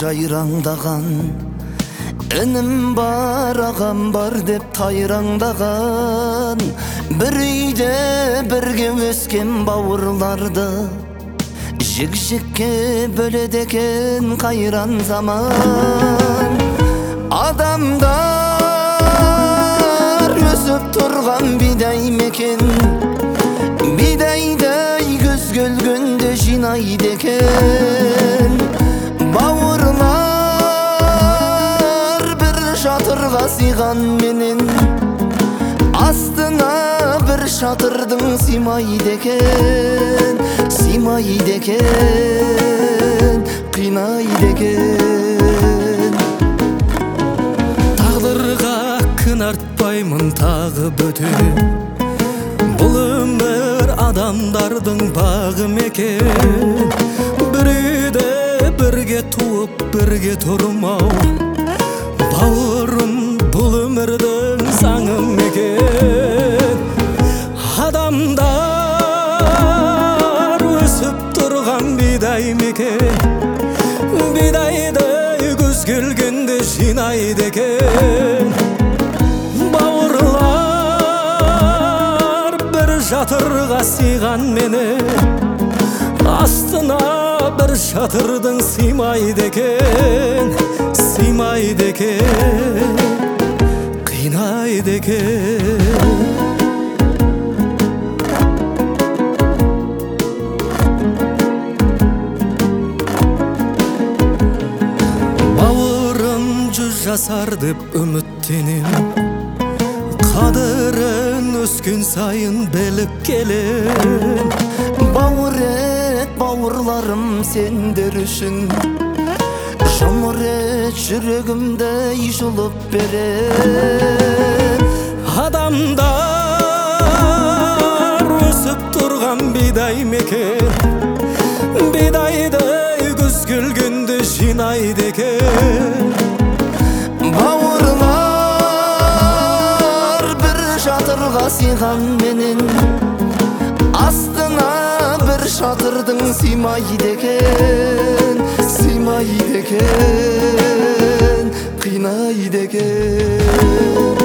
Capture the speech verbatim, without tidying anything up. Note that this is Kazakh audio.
жайраңдаған, інім бар, ағам бар деп тайраңдаған, бір үйде бірге өскен бауырларды жік-жікке бөледі екен қайран заман. Адамдар өсіп тұрған бидай мекен, бидайдай күз келгенде жинайды екен. Бауырлар бір шатырға сыйған менен, астына бір шатырдың сыймайды екен, сыймайды екен, қинайды екен. Тағдырға кін артпаймын тағы бөтен, бұл өмір адамдардың бағы мекен. Бір үйде бірге туып бірге тұрмау, бауырым бұл өмірдің заңы мекен. Адамдар өсіп тұрған бидай мекен, бидайды күз келгенде жинайды екен. Бауырлар бір жатырға сыйған менен, астына бір шатырдың сыймайды екен, сыймайды екен, қинайды екен. Бауырым жүз жасар деп үміттенем, қадірін өскен сайын біліп келем. Бауыр ет бауырларым сендер үшін, жұмыр ет жүрегімді жұлып берем. Адамдар өсіп тұрған бидай мекен, бидайды күз келгенде жинайды екен. Бауырлар бір шатырға сыйған менен, астына бір шатырдың сыймайды екен, сыймайды екен, қинайды екен.